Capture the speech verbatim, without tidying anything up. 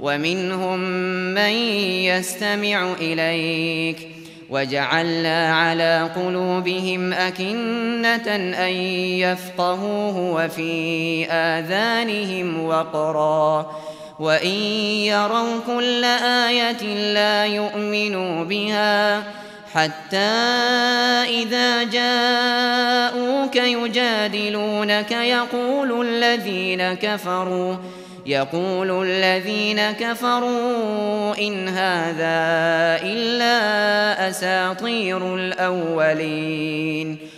ومنهم من يستمع إليك وجعلنا على قلوبهم أكنة أن يفقهوه وفي آذانهم وقرا وإن يروا كل آية لا يؤمنوا بها حتى إذا جاءوك يجادلونك يقول الذين كفروا يقول الذين كفروا إن هذا إلا أساطير الأولين